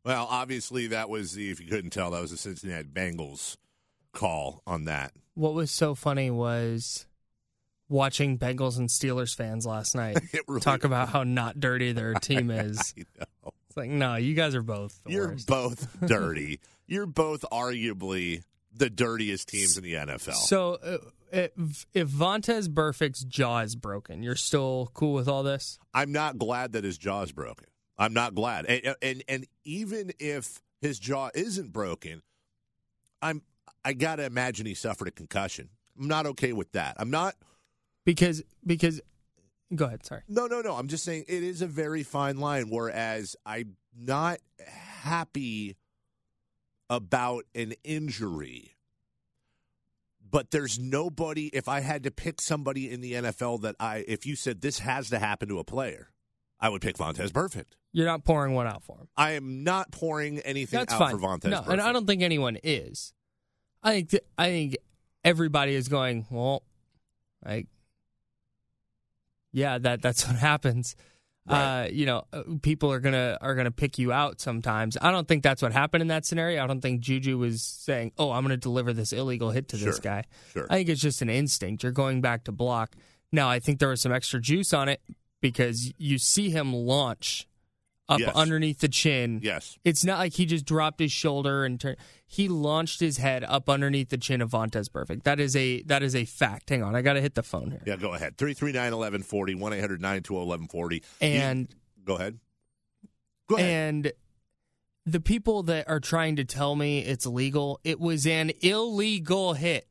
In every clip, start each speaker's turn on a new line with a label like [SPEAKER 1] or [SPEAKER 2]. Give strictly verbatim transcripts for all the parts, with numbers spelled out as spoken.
[SPEAKER 1] Well, obviously that was the, if you couldn't tell, that was the Cincinnati Bengals call on that.
[SPEAKER 2] What was so funny was watching Bengals and Steelers fans last night really talk about how not dirty their team is.
[SPEAKER 1] I know.
[SPEAKER 2] It's like, no, you guys are both the
[SPEAKER 1] You're
[SPEAKER 2] worst.
[SPEAKER 1] both dirty. You're both arguably the dirtiest teams in the N F L.
[SPEAKER 2] So uh, if, if Vontaze Burfict's jaw is broken, you're still cool with all this?
[SPEAKER 1] I'm not glad that his jaw is broken. I'm not glad. And, and and even if his jaw isn't broken, I'm I got to imagine he suffered a concussion. I'm not okay with that. I'm not
[SPEAKER 2] because because go ahead, sorry.
[SPEAKER 1] No, no, no. I'm just saying it is a very fine line, whereas I'm not happy about an injury. But there's nobody, if I had to pick somebody in the N F L that I, if you said this has to happen to a player, I would pick Vontaze Burfict.
[SPEAKER 2] You're not pouring one out for him.
[SPEAKER 1] I am not pouring anything
[SPEAKER 2] That's
[SPEAKER 1] out
[SPEAKER 2] fine.
[SPEAKER 1] for Vontaze
[SPEAKER 2] no,
[SPEAKER 1] Burfict.
[SPEAKER 2] And I don't think anyone is. I think th- I think everybody is going, well, like, yeah, that that's what happens. Right. Uh, you know, people are gonna are gonna pick you out sometimes. I don't think that's what happened in that scenario. I don't think Juju was saying, "Oh, I'm gonna deliver this illegal hit to
[SPEAKER 1] sure.
[SPEAKER 2] this guy."
[SPEAKER 1] Sure.
[SPEAKER 2] I think it's just an instinct. You're going back to block. Now, I think there was some extra juice on it because you see him launch up
[SPEAKER 1] yes.
[SPEAKER 2] underneath the chin.
[SPEAKER 1] Yes.
[SPEAKER 2] It's not like he just dropped his shoulder and turned. He launched his head up underneath the chin of Vontaze Burfict. That is a that is a fact. Hang on, I got to hit the phone here.
[SPEAKER 1] Yeah, go ahead. three three nine, one one four zero, one eight hundred nine two zero one one four zero.
[SPEAKER 2] And
[SPEAKER 1] you, go ahead. Go ahead.
[SPEAKER 2] And the people that are trying to tell me it's legal, it was an illegal hit.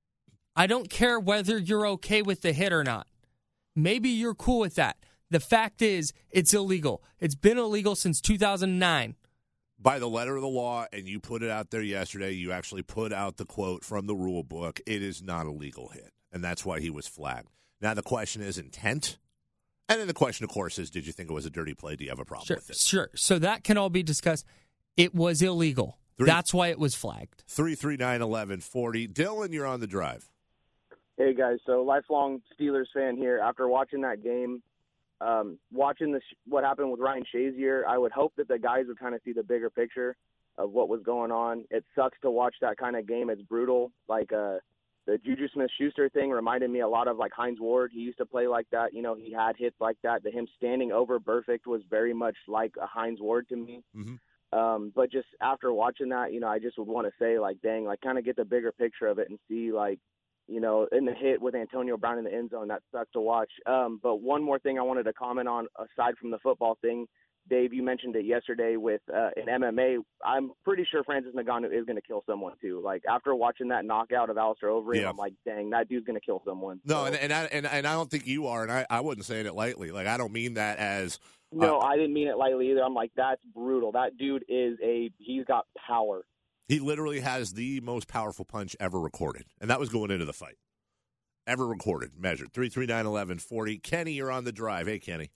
[SPEAKER 2] I don't care whether you're okay with the hit or not. Maybe you're cool with that. The fact is, it's illegal. It's been illegal since two thousand nine.
[SPEAKER 1] By the letter of the law, and you put it out there yesterday, you actually put out the quote from the rule book, it is not a legal hit, and that's why he was flagged. Now, the question is intent, and then the question, of course, is did you think it was a dirty play? Do you have a problem
[SPEAKER 2] sure,
[SPEAKER 1] with it?
[SPEAKER 2] Sure. So that can all be discussed. It was illegal. Three, that's why it was flagged.
[SPEAKER 1] three three nine, one one four zero. Dylan, you're on the drive.
[SPEAKER 3] Hey, guys. So, lifelong Steelers fan here. After watching that game, Um, watching this, what happened with Ryan Shazier, I would hope that the guys would kind of see the bigger picture of what was going on. It sucks to watch that kind of game. It's brutal. Like uh, the Juju Smith-Schuster thing reminded me a lot of like Hines Ward. He used to play like that. You know, he had hits like that. The him standing over Burfict was very much like a Hines Ward to me.
[SPEAKER 1] Mm-hmm.
[SPEAKER 3] Um, but just after watching that, you know, I just would want to say like, dang, like kind of get the bigger picture of it and see like, you know, in the hit with Antonio Brown in the end zone, that sucks to watch. Um, but one more thing I wanted to comment on, aside from the football thing, Dave, you mentioned it yesterday with uh, in M M A. I'm pretty sure Francis Ngannou is going to kill someone too. Like after watching that knockout of Alistair Overeem,
[SPEAKER 1] yeah.
[SPEAKER 3] I'm like, dang, that dude's going to kill someone.
[SPEAKER 1] No,
[SPEAKER 3] so,
[SPEAKER 1] and and I, and and I don't think you are, and I, I wasn't saying it lightly. Like I don't mean that as uh,
[SPEAKER 3] no, I didn't mean it lightly either. I'm like, that's brutal. That dude is a he's got power.
[SPEAKER 1] He literally has the most powerful punch ever recorded, and that was going into the fight. Ever recorded, measured. three three nine, one one four zero. Kenny, you're on the drive. Hey, Kenny.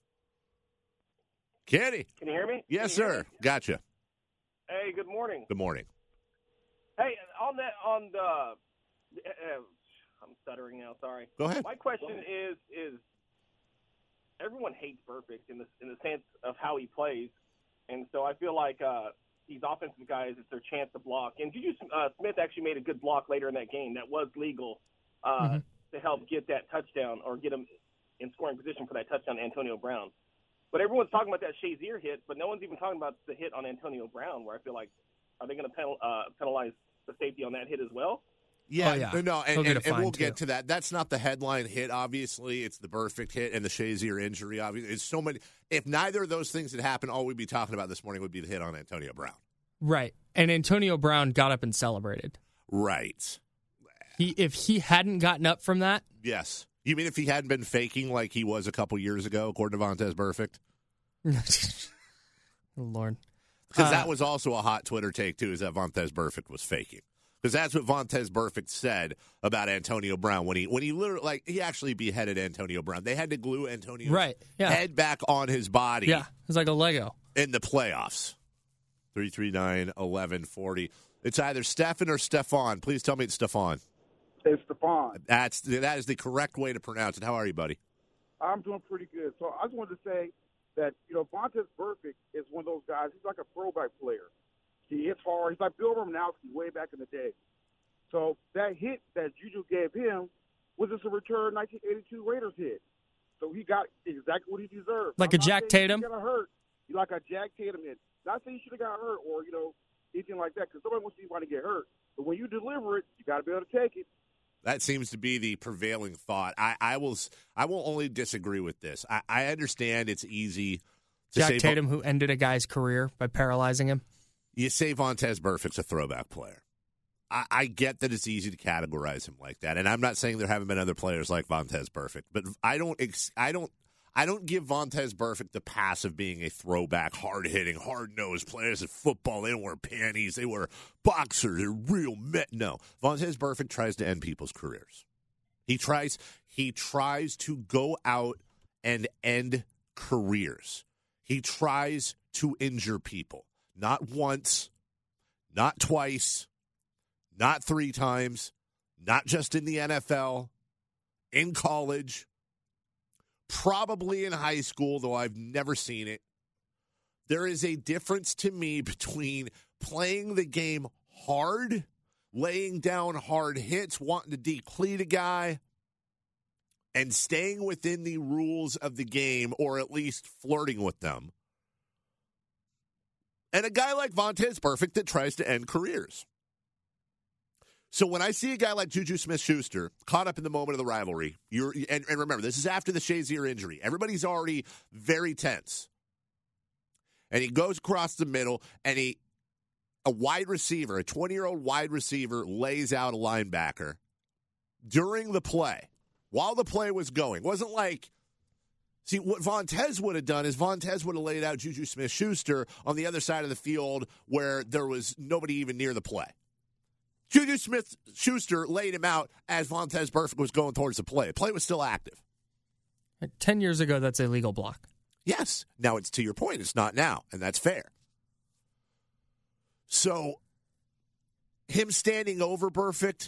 [SPEAKER 1] Kenny.
[SPEAKER 4] Can you hear me?
[SPEAKER 1] Yes, sir. Gotcha.
[SPEAKER 4] Hey, good morning.
[SPEAKER 1] Good morning.
[SPEAKER 4] Hey, on that, on the, uh, I'm stuttering now. Sorry.
[SPEAKER 1] Go ahead.
[SPEAKER 4] My question is, is everyone hates Burfict in the in the sense of how he plays, and so I feel like uh, these offensive guys, it's their chance to block. And Juju uh, Smith actually made a good block later in that game that was legal. Uh,
[SPEAKER 2] mm-hmm.
[SPEAKER 4] to help get that touchdown or get him in scoring position for that touchdown to Antonio Brown. But everyone's talking about that Shazier hit, but no one's even talking about the hit on Antonio Brown, where I feel like, are they going to penal, uh, penalize the safety on that hit as well?
[SPEAKER 1] Yeah,
[SPEAKER 2] oh, yeah.
[SPEAKER 1] no, and, and, and we'll
[SPEAKER 2] too.
[SPEAKER 1] get to that. That's not the headline hit, obviously. It's the Burfict hit and the Shazier injury, obviously. It's so many. If neither of those things had happened, all we'd be talking about this morning would be the hit on Antonio Brown.
[SPEAKER 2] Right. And Antonio Brown got up and celebrated.
[SPEAKER 1] Right.
[SPEAKER 2] He, if he hadn't gotten up from that,
[SPEAKER 1] yes. You mean if he hadn't been faking like he was a couple years ago, according to Vontaze Burfict?
[SPEAKER 2] Lord,
[SPEAKER 1] because
[SPEAKER 2] uh,
[SPEAKER 1] that was also a hot Twitter take too. Is that Vontaze Burfict was faking? Because that's what Vontaze Burfict said about Antonio Brown when he when he literally like he actually beheaded Antonio Brown. They had to glue Antonio's
[SPEAKER 2] right, yeah.
[SPEAKER 1] head back on his body.
[SPEAKER 2] Yeah, it's like a Lego
[SPEAKER 1] in the playoffs. Three three nine eleven forty. It's either Stefan or Stefan. Please tell me it's Stefan.
[SPEAKER 5] It's Stefan.
[SPEAKER 1] That's that is the correct way to pronounce it. How are you, buddy?
[SPEAKER 5] I'm doing pretty good. So I just wanted to say, that, you know, Vontaze Burfict is one of those guys. He's like a throwback player. He hits hard. He's like Bill Romanowski way back in the day. So that hit that Juju gave him was just a return nineteen eighty-two Raiders hit. So he got exactly what he deserved.
[SPEAKER 2] Like
[SPEAKER 5] I'm
[SPEAKER 2] a Jack Tatum?
[SPEAKER 5] He got hurt. Like a Jack Tatum hit. Not saying he should have got hurt or, you know, anything like that, because somebody wants to see anybody get hurt. But when you deliver it, you got to be able to take it.
[SPEAKER 1] That seems to be the prevailing thought. I, I will I will only disagree with this. I, I understand it's easy to
[SPEAKER 2] Jack
[SPEAKER 1] say
[SPEAKER 2] Tatum, who ended a guy's career by paralyzing him.
[SPEAKER 1] You say Vontaze Burfict's a throwback player. I, I get that it's easy to categorize him like that, and I'm not saying there haven't been other players like Vontaze Burfict, but I don't ex, I don't I don't give Vontaze Burfict the pass of being a throwback, hard hitting, hard nosed players in football. They don't wear panties. They wear boxers. They're real men. No, Vontaze Burfict tries to end people's careers. He tries. He tries to go out and end careers. He tries to injure people. Not once, not twice, not three times, not just in the N F L, in college, probably in high school, though I've never seen it. There is a difference to me between playing the game hard, laying down hard hits, wanting to deplete a guy, and staying within the rules of the game, or at least flirting with them. And a guy like Vontaze Burfict that tries to end careers. So when I see a guy like Juju Smith-Schuster caught up in the moment of the rivalry, you're and, and remember, this is after the Shazier injury. Everybody's already very tense. And he goes across the middle, and he, a wide receiver, a twenty-year-old wide receiver, lays out a linebacker during the play, while the play was going. It wasn't like, see, what Vontaze would have done is Vontaze would have laid out Juju Smith-Schuster on the other side of the field where there was nobody even near the play. Juju Smith-Schuster laid him out as Vontaze Burfict was going towards the play. The play was still active.
[SPEAKER 2] Ten years ago, that's a legal block.
[SPEAKER 1] Yes. Now, it's to your point, it's not now, and that's fair. So, him standing over Burfict,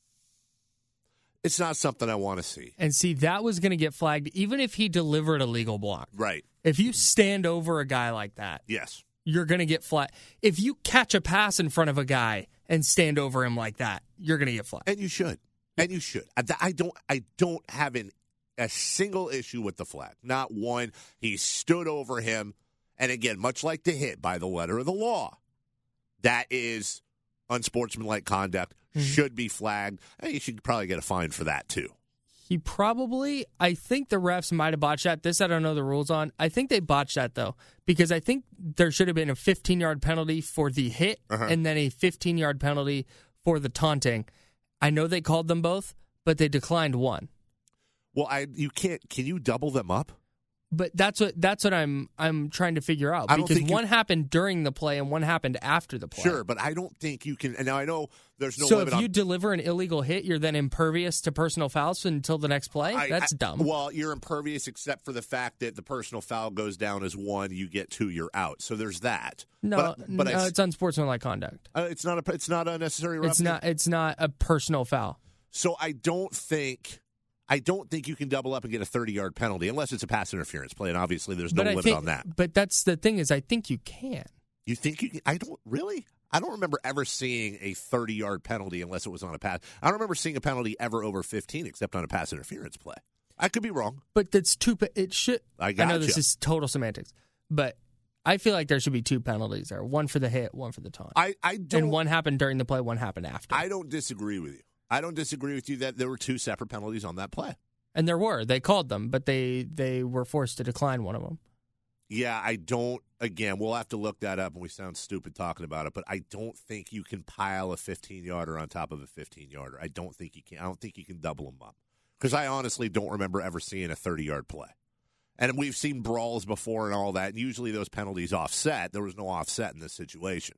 [SPEAKER 1] it's not something I want to see.
[SPEAKER 2] And see, that was going to get flagged even if he delivered a legal block.
[SPEAKER 1] Right.
[SPEAKER 2] If you stand over a guy like that,
[SPEAKER 1] yes,
[SPEAKER 2] you're going to get flagged. If you catch a pass in front of a guy and stand over him like that, you're going to get flagged.
[SPEAKER 1] And you should. And you should. I, I don't I don't have an, a single issue with the flag. Not one. He stood over him. And again, much like the hit by the letter of the law, that is unsportsmanlike conduct, mm-hmm. should be flagged. And you should probably get a fine for that, too.
[SPEAKER 2] He probably, I think the refs might have botched that. This I don't know the rules on. I think they botched that, though, because I think there should have been a fifteen-yard penalty for the hit uh-huh. and then a fifteen-yard penalty for the taunting. I know they called them both, but they declined one.
[SPEAKER 1] Well, I you can't. Can you double them up?
[SPEAKER 2] But that's what that's what I'm I'm trying to figure out, because one you, happened during the play and one happened after the play.
[SPEAKER 1] Sure, but I don't think you can. And now I know there's no.
[SPEAKER 2] So
[SPEAKER 1] limit
[SPEAKER 2] if you
[SPEAKER 1] on,
[SPEAKER 2] deliver an illegal hit, you're then impervious to personal fouls until the next play.
[SPEAKER 1] I,
[SPEAKER 2] that's
[SPEAKER 1] I,
[SPEAKER 2] dumb.
[SPEAKER 1] Well, you're impervious except for the fact that the personal foul goes down as one, you get two, you're out. So there's that.
[SPEAKER 2] No,
[SPEAKER 1] but, but
[SPEAKER 2] no,
[SPEAKER 1] I,
[SPEAKER 2] it's unsportsmanlike conduct.
[SPEAKER 1] Uh, it's not a. It's not a necessary. Roughing.
[SPEAKER 2] It's not. It's not a personal foul.
[SPEAKER 1] So I don't think. I don't think you can double up and get a thirty-yard penalty unless it's a pass interference play, and obviously there's no
[SPEAKER 2] but
[SPEAKER 1] limit
[SPEAKER 2] think,
[SPEAKER 1] on that.
[SPEAKER 2] But that's the thing is, I think you can.
[SPEAKER 1] You think you can? I don't really. I don't remember ever seeing a thirty-yard penalty unless it was on a pass. I don't remember seeing a penalty ever over fifteen except on a pass interference play. I could be wrong.
[SPEAKER 2] But that's two. It should.
[SPEAKER 1] I, gotcha.
[SPEAKER 2] I know this is total semantics, but I feel like there should be two penalties there: one for the hit, one for the taunt.
[SPEAKER 1] I, I don't.
[SPEAKER 2] And one happened during the play, one happened after.
[SPEAKER 1] I don't disagree with you. I don't disagree with you that there were two separate penalties on that play.
[SPEAKER 2] And there were. They called them, but they, they were forced to decline one of them.
[SPEAKER 1] Yeah, I don't. Again, we'll have to look that up, and we sound stupid talking about it, but I don't think you can pile a fifteen-yarder on top of a fifteen-yarder. I don't think you can. I don't think you can double them up. Because I honestly don't remember ever seeing a thirty-yard play. And we've seen brawls before and all that, and usually those penalties offset. There was no offset in this situation.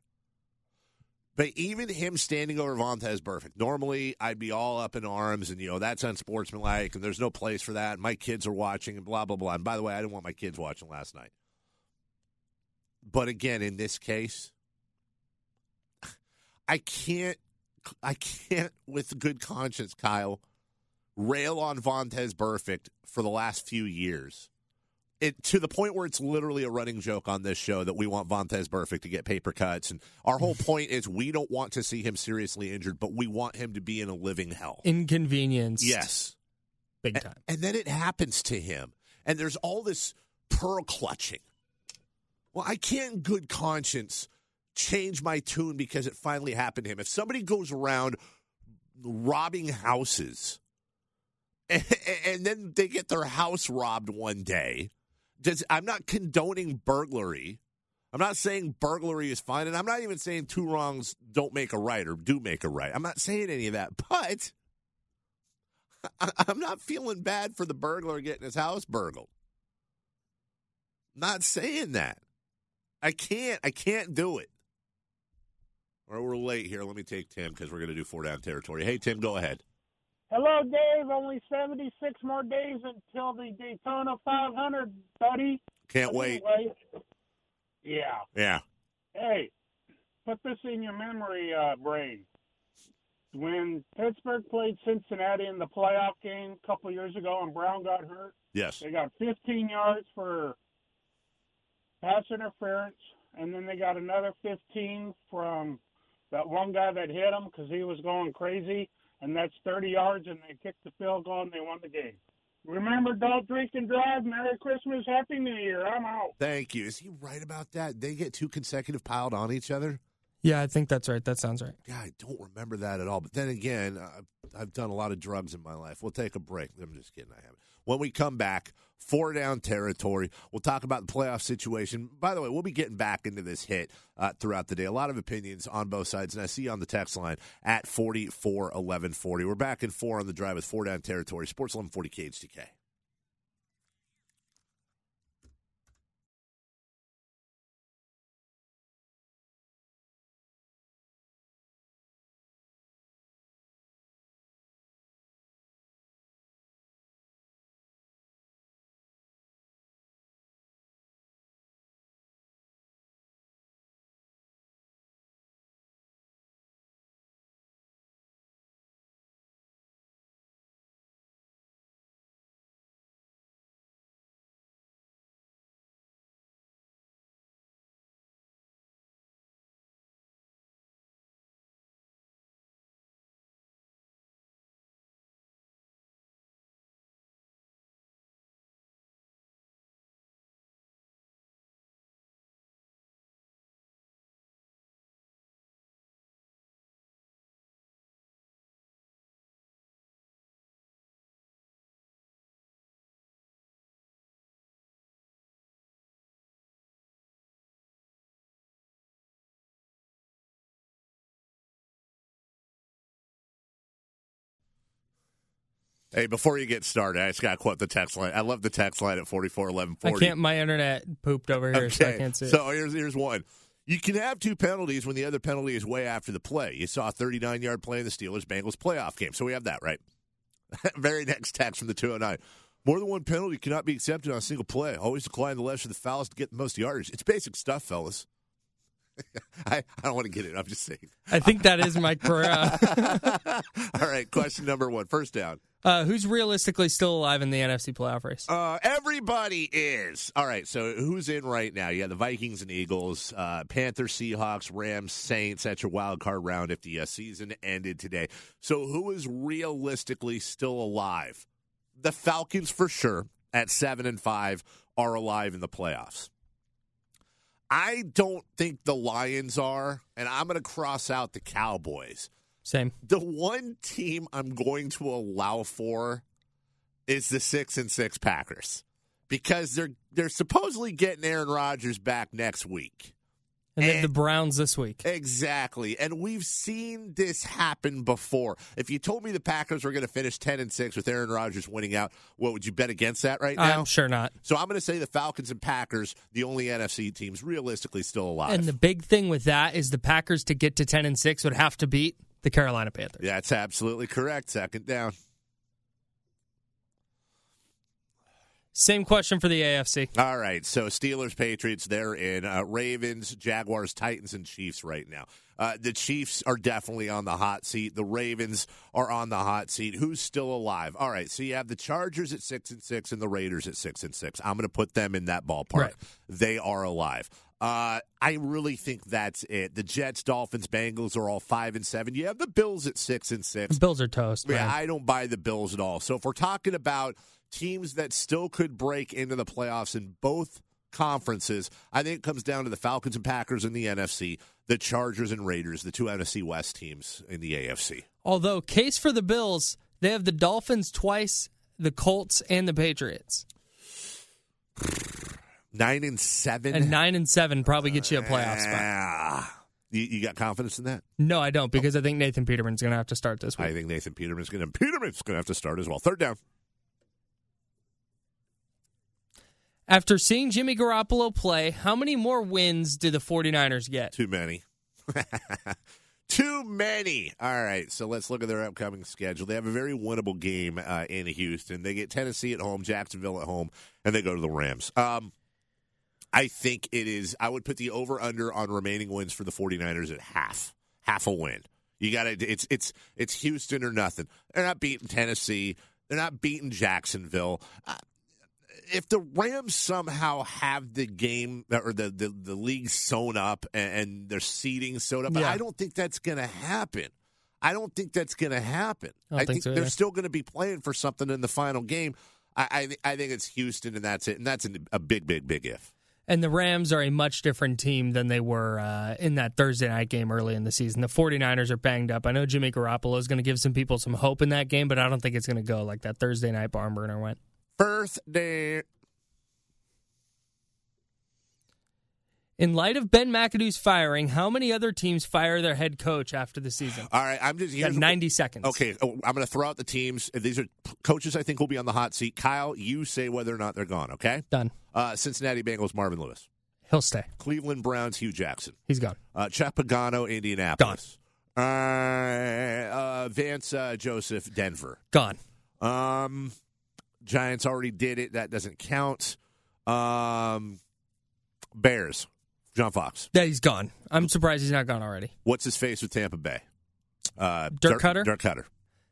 [SPEAKER 1] But even him standing over Vontaze Burfict, normally I'd be all up in arms and, you know, that's unsportsmanlike and there's no place for that. And my kids are watching and blah, blah, blah. And by the way, I didn't want my kids watching last night. But again, in this case, I can't, I can't with good conscience, Kyle, rail on Vontaze Burfict for the last few years it to the point where it's literally a running joke on this show that we want Vontaze Burfict to get paper cuts. And our whole point is we don't want to see him seriously injured, but we want him to be in a living hell.
[SPEAKER 2] Inconvenienced.
[SPEAKER 1] Yes.
[SPEAKER 2] Big time.
[SPEAKER 1] And, and then it happens to him. And there's all this pearl clutching. Well, I can't in good conscience change my tune because it finally happened to him. If somebody goes around robbing houses and, and then they get their house robbed one day, does, I'm not condoning burglary. I'm not saying burglary is fine, and I'm not even saying two wrongs don't make a right or do make a right. I'm not saying any of that, but I, I'm not feeling bad for the burglar getting his house burgled. Not saying that. I can't. I can't do it. All right, we're late here. Let me take Tim because we're going to do four down territory. Hey, Tim, go ahead.
[SPEAKER 6] Hello, Dave. Only seventy-six more days until the Daytona five hundred, buddy.
[SPEAKER 1] Can't wait.
[SPEAKER 6] Anyway, yeah.
[SPEAKER 1] Yeah.
[SPEAKER 6] Hey, put this in your memory uh, brain. When Pittsburgh played Cincinnati in the playoff game a couple years ago and Brown got hurt,
[SPEAKER 1] Yes.
[SPEAKER 6] they got fifteen yards for pass interference, and then they got another fifteen from that one guy that hit him because he was going crazy, and that's thirty yards, and they kicked the field goal, and they won the game. Remember, don't drink and drive. Merry Christmas, Happy New Year. I'm out.
[SPEAKER 1] Thank you. Is he right about that? They get two consecutive piled on each other?
[SPEAKER 2] Yeah, I think that's right. That sounds right.
[SPEAKER 1] Yeah, I don't remember that at all. But then again, uh, I've done a lot of drugs in my life. We'll take a break. I'm just kidding. I haven't. When we come back, four down territory. We'll talk about the playoff situation. By the way, we'll be getting back into this hit uh, throughout the day. A lot of opinions on both sides, and I see you on the text line at forty-four eleven forty. We're back in four on the drive with four down territory. Sports eleven forty K H T K. Hey, before you get started, I just got to quote the text line. I love the text line at forty-four eleven forty.
[SPEAKER 2] I can't. My internet pooped over here,
[SPEAKER 1] okay.
[SPEAKER 2] so I can't see it.
[SPEAKER 1] So here's, here's one. You can have two penalties when the other penalty is way after the play. You saw a thirty-nine-yard play in the Steelers-Bengals playoff game, so we have that, right? Very next text from the two oh nine. More than one penalty cannot be accepted on a single play. Always decline the less of the fouls to get the most yardage. It's basic stuff, fellas. I, I don't want to get it. I'm just saying.
[SPEAKER 2] I think that is Mike Pereira.
[SPEAKER 1] All right, question number one. First down.
[SPEAKER 2] Uh, who's realistically still alive in the N F C playoff race?
[SPEAKER 1] Uh, everybody is. All right, so who's in right now? You got the Vikings and Eagles, uh, Panthers, Seahawks, Rams, Saints. That's your wild card round if the uh, season ended today. So who is realistically still alive? The Falcons, for sure, at seven and five, are alive in the playoffs. I don't think the Lions are, and I'm going to cross out the Cowboys.
[SPEAKER 2] Same.
[SPEAKER 1] The one team I'm going to allow for is the six and six Packers because they're they're supposedly getting Aaron Rodgers back next week.
[SPEAKER 2] And,
[SPEAKER 1] and
[SPEAKER 2] then the Browns this week.
[SPEAKER 1] Exactly. And we've seen this happen before. If you told me the Packers were going to finish ten and six with Aaron Rodgers winning out, what would you bet against that right now?
[SPEAKER 2] I'm sure not.
[SPEAKER 1] So I'm going to say the Falcons and Packers, the only N F C teams realistically still alive.
[SPEAKER 2] And the big thing with that is the Packers to get to ten and six would have to beat the Carolina Panthers.
[SPEAKER 1] Yeah, that's absolutely correct. Second down.
[SPEAKER 2] Same question for the A F C.
[SPEAKER 1] All right, so Steelers, Patriots, they're in. Uh, Ravens, Jaguars, Titans, and Chiefs right now. Uh, the Chiefs are definitely on the hot seat. The Ravens are on the hot seat. Who's still alive? All right, so you have the Chargers at six and six and the Raiders at six and six. I'm going to put them in that ballpark.
[SPEAKER 2] Right.
[SPEAKER 1] They are alive. Uh, I really think that's it. The Jets, Dolphins, Bengals are all five and seven. You have the Bills at six and six.
[SPEAKER 2] The Bills are toast, man.
[SPEAKER 1] Yeah, I don't buy the Bills at all. So if we're talking about teams that still could break into the playoffs in both conferences, I think it comes down to the Falcons and Packers in the N F C, the Chargers and Raiders, the two N F C West teams in the A F C.
[SPEAKER 2] Although, case for the Bills, they have the Dolphins twice, the Colts, and the Patriots.
[SPEAKER 1] Nine and seven?
[SPEAKER 2] And nine and seven probably gets you a playoff spot.
[SPEAKER 1] Uh, you, you got confidence in that?
[SPEAKER 2] No, I don't, because I think Nathan Peterman's going to have to start this week.
[SPEAKER 1] I think Nathan Peterman's going to Peterman's going to have to start as well. Third down.
[SPEAKER 2] After seeing Jimmy Garoppolo play, how many more wins do the 49ers get?
[SPEAKER 1] Too many. Too many. All right, so let's look at their upcoming schedule. They have a very winnable game uh, in Houston. They get Tennessee at home, Jacksonville at home, and they go to the Rams. Um, I think it is, I would put the over-under on remaining wins for the 49ers at half. Half a win. You got to, it's it's it's Houston or nothing. They're not beating Tennessee. They're not beating Jacksonville. Uh, if the Rams somehow have the game or the, the, the league sewn up and, and their seeding sewn up,
[SPEAKER 2] Yeah.
[SPEAKER 1] I don't think that's going to happen. I don't think that's going to happen.
[SPEAKER 2] I don't
[SPEAKER 1] I
[SPEAKER 2] think
[SPEAKER 1] think
[SPEAKER 2] so
[SPEAKER 1] they're
[SPEAKER 2] either.
[SPEAKER 1] still going to be playing for something in the final game. I I, th- I think it's Houston, and that's it. And that's a big, big, big if.
[SPEAKER 2] And the Rams are a much different team than they were uh, in that Thursday night game early in the season. The 49ers are banged up. I know Jimmy Garoppolo is going to give some people some hope in that game, but I don't think it's going to go like that Thursday night barn burner went.
[SPEAKER 1] First day.
[SPEAKER 2] In light of Ben McAdoo's firing, how many other teams fire their head coach after the season?
[SPEAKER 1] All right, I'm just
[SPEAKER 2] You got
[SPEAKER 1] here's-
[SPEAKER 2] ninety seconds.
[SPEAKER 1] Okay, oh, I'm going to throw out the teams. These are coaches I think will be on the hot seat. Kyle, you say whether or not they're gone, okay?
[SPEAKER 2] Done.
[SPEAKER 1] Uh, Cincinnati Bengals, Marvin Lewis.
[SPEAKER 2] He'll stay.
[SPEAKER 1] Cleveland Browns, Hugh Jackson.
[SPEAKER 2] He's gone.
[SPEAKER 1] Uh, Chuck Pagano, Indianapolis. Gone. Uh, uh, Vance uh, Joseph, Denver.
[SPEAKER 2] Gone.
[SPEAKER 1] Um, Giants already did it. That doesn't count. Um, Bears, John Fox.
[SPEAKER 2] Yeah, he's gone. I'm surprised he's not gone already.
[SPEAKER 1] What's his face with Tampa Bay? Uh,
[SPEAKER 2] Dirk Cutter?
[SPEAKER 1] Dirk Cutter.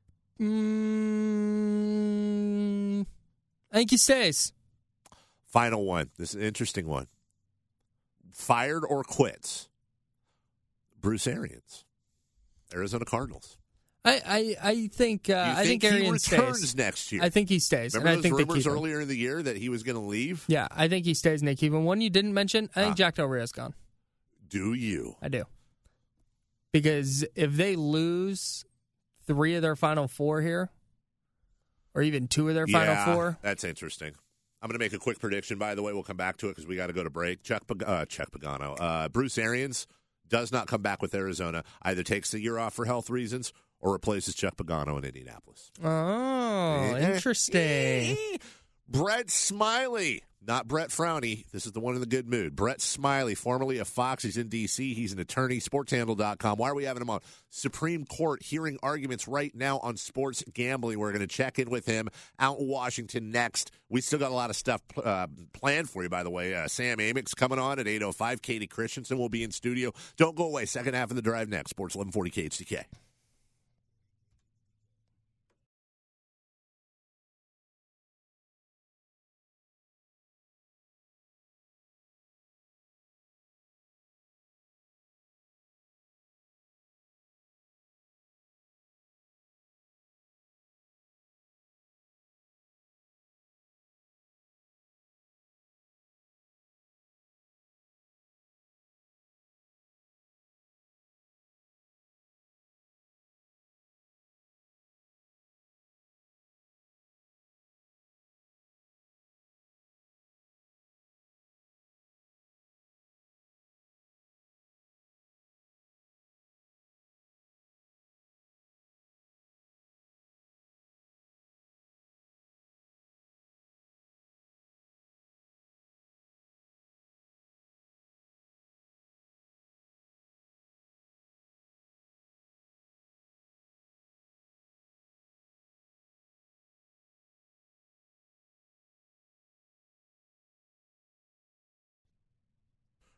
[SPEAKER 2] Mm, I think he stays.
[SPEAKER 1] Final one. This is an interesting one. Fired or quits? Bruce Arians, Arizona Cardinals.
[SPEAKER 2] I, I, I think uh,
[SPEAKER 1] You
[SPEAKER 2] I think
[SPEAKER 1] he
[SPEAKER 2] Arians
[SPEAKER 1] returns
[SPEAKER 2] stays
[SPEAKER 1] next year?
[SPEAKER 2] I think he stays.
[SPEAKER 1] Remember
[SPEAKER 2] and I
[SPEAKER 1] those
[SPEAKER 2] think they
[SPEAKER 1] rumors
[SPEAKER 2] keep him.
[SPEAKER 1] earlier in the year that he was going to leave?
[SPEAKER 2] Yeah, I think he stays and they keep him. One you didn't mention, I think
[SPEAKER 1] Ah.
[SPEAKER 2] Jack Del Rio's gone.
[SPEAKER 1] Do you?
[SPEAKER 2] I do. Because if they lose three of their final four here, or even two of their
[SPEAKER 1] yeah,
[SPEAKER 2] final four,
[SPEAKER 1] that's interesting. I'm going to make a quick prediction, by the way. We'll come back to it because we got to go to break. Chuck, Pag- uh, Chuck Pagano. Uh, Bruce Arians does not come back with Arizona. Either takes the year off for health reasons or replaces Chuck Pagano in Indianapolis.
[SPEAKER 2] oh, interesting.
[SPEAKER 1] Brett Smiley, not Brett Frowny. This is the one in the good mood. Brett Smiley, formerly of Fox. He's in D C. He's an attorney, sports handle dot com. Why are we having him on? Supreme Court hearing arguments right now on sports gambling. We're going to check in with him out in Washington next. We still got a lot of stuff uh, planned for you, by the way. Uh, Sam Amick's coming on at eight oh five. Katie Christensen will be in studio. Don't go away. Second half of the drive next. Sports eleven forty K H D K.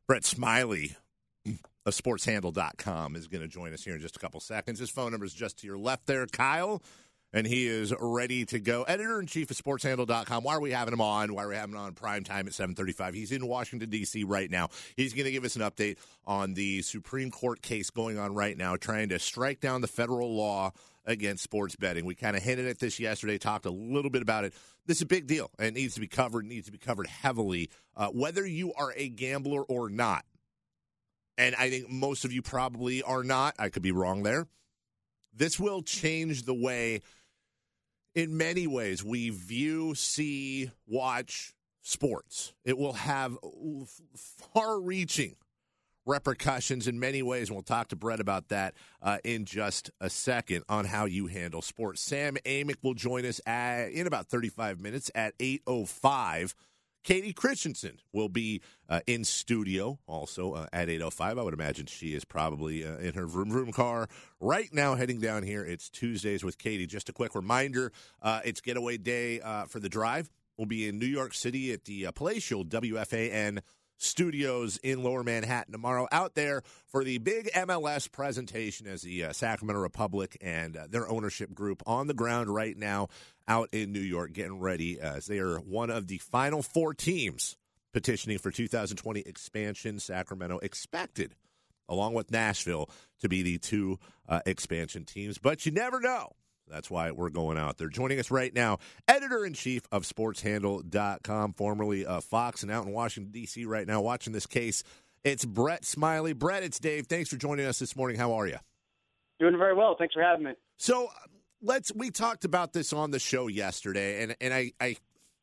[SPEAKER 1] Brett Smiley of sports handle dot com is going to join us here in just a couple seconds. His phone number is just to your left there, Kyle, and he is ready to go. Editor-in-chief of sports handle dot com. Why are we having him on? Why are we having him on prime time at seven thirty-five? He's in Washington, D C right now. He's going to give us an update on the Supreme Court case going on right now, trying to strike down the federal law against sports betting. We kind of hinted at this yesterday, talked a little bit about it. This is a big deal, and it needs to be covered, needs to be covered heavily, uh, whether you are a gambler or not. And I think most of you probably are not. I could be wrong there. This will change the way, in many ways, we view, see, watch sports. It will have far-reaching repercussions in many ways, and we'll talk to Brett about that uh, in just a second on how you handle sports. Sam Amick will join us at, in about thirty-five minutes at eight oh five. Katie Christensen will be uh, in studio also uh, at eight oh five. I would imagine she is probably uh, in her vroom vroom car right now heading down here. It's Tuesdays with Katie. Just a quick reminder, uh, it's getaway day uh, for the drive. We'll be in New York City at the uh, Palatial W F A N Studios in Lower Manhattan tomorrow, out there for the big M L S presentation as the uh, Sacramento Republic and uh, their ownership group on the ground right now out in New York getting ready as they are one of the final four teams petitioning for two thousand twenty expansion. Sacramento expected, along with Nashville, to be the two uh, expansion teams, but you never know. That's why we're going out there. Joining us right now, editor-in-chief of sports handle dot com, formerly uh, Fox, and out in Washington, D C right now watching this case. It's Brett Smiley. Brett, it's Dave. Thanks for joining us this morning. How are you?
[SPEAKER 7] Doing very well. Thanks for having me.
[SPEAKER 1] So let's. We talked about this on the show yesterday, and, and I, I,